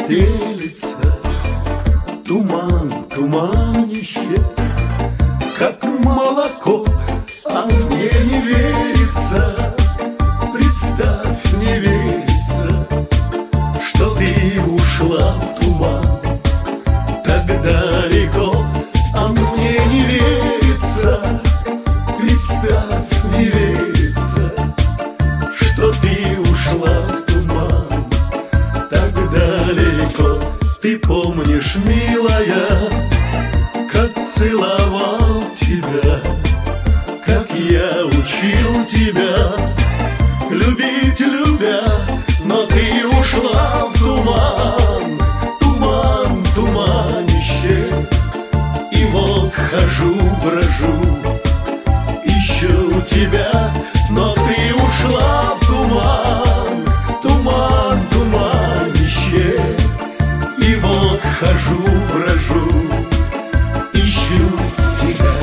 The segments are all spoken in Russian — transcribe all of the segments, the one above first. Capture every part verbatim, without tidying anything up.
стелится, туман, туманище, как молоко, а мне не верится. Представь, не верится, что ты ушла в туман так далеко, а мне не верится. Представь, не верится, что ты ушла в туман так далеко. Ты помнишь, милая, как целовал тебя, как я учил тебя любить, любя, но ты ушла в туман, туман, туманище. И вот хожу, брожу, ищу тебя, но ты ушла в туман, туман, туманище. И вот хожу, брожу, ищу тебя.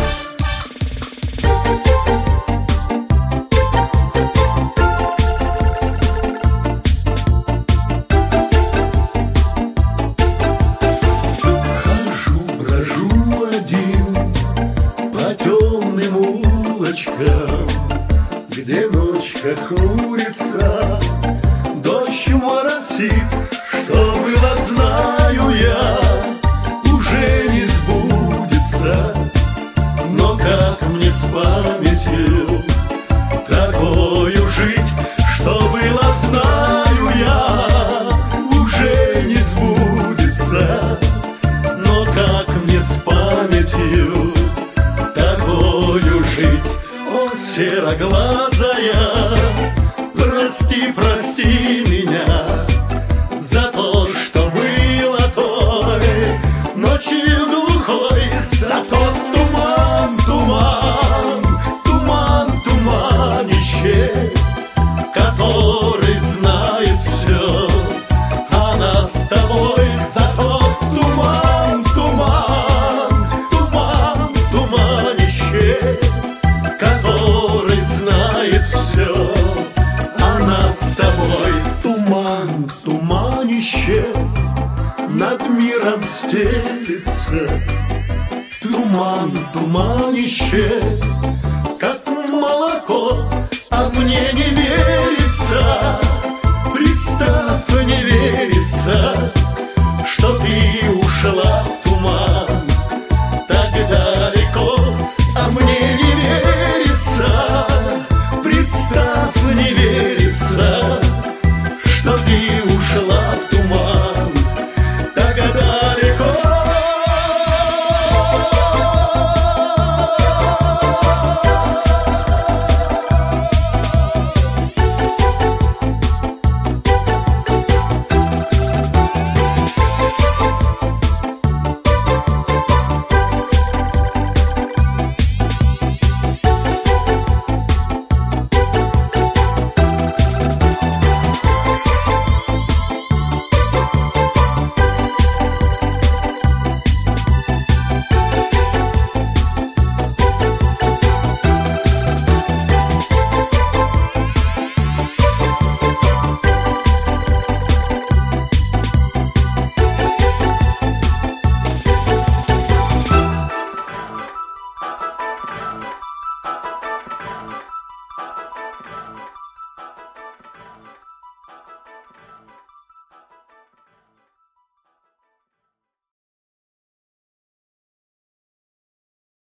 Хожу, брожу один по темным улочкам, где ночь хмурится, дождь моросит. Что было, знаю я, уже не сбудется. Но как мне с памятью такою жить? Что было, знаю я, уже не сбудется. Но как мне с памятью такою жить? О, сероглазая, прости, прости меня за то, что было той ночью глухой, за тот туман, туман, туман, туманище, который знает все о нас с тобой. За тот туман, туман, туман, туманище, который знает все о нас с тобой. Туман, туманище над миром стелится, туман, туманище, как молоко, а мне не верится. Представь, не верится,